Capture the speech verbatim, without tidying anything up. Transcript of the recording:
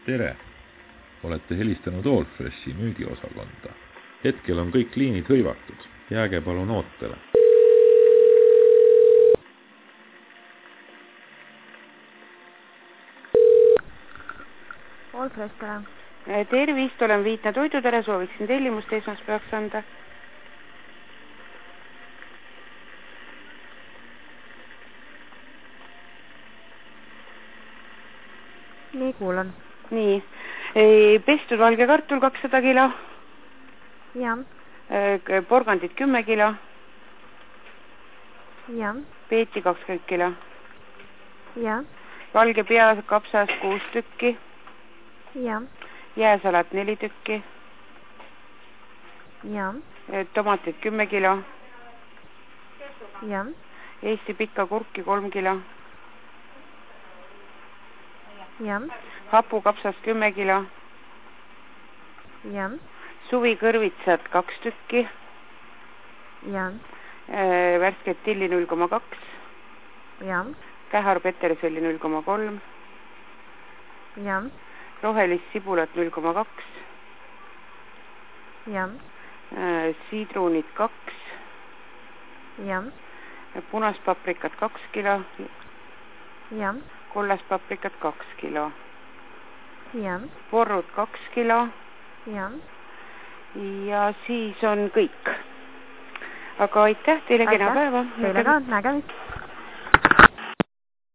Tere! Olete helistanud Allfreshi müügiosakonda. Hetkel on kõik liinid hõivatud. Jääge palun ootele. Allfresh, tere. Tervist, olen Viitna Toidutere, sooviksin tellimust esmaspäevaks anda. Nii, kuulan. Nii, pestud valge kartul kakssada kilo. Ja. Porgandid kümme kilo. Ja. Peeti kakskümmend kilo. Ja. Valge pea kapsas kuus tükki. Ja. Jääsalat neli tükki. Ja. Tomatid kümme kilo. Ja. Eesti pikka kurki kolm kilo. Ja. Hapu kapsas kümme kilo. Ja. Suvi kõrvitsad kaks tükki. Ja. Värsket tilli null koma kaks. Ja. Kähar peterselli null koma kolm. Ja. Rohelist sibulat null koma kaks. Ja. Siidruunid kaks. Ja. Punast paprikat kaks kilo. Ja. Kollast paprikat kaks kilo. Ja. Porrud kaks kilo. Ja. Ja siis on kõik. Aga aitäh teile kena päeva. Teile ka, nägemist.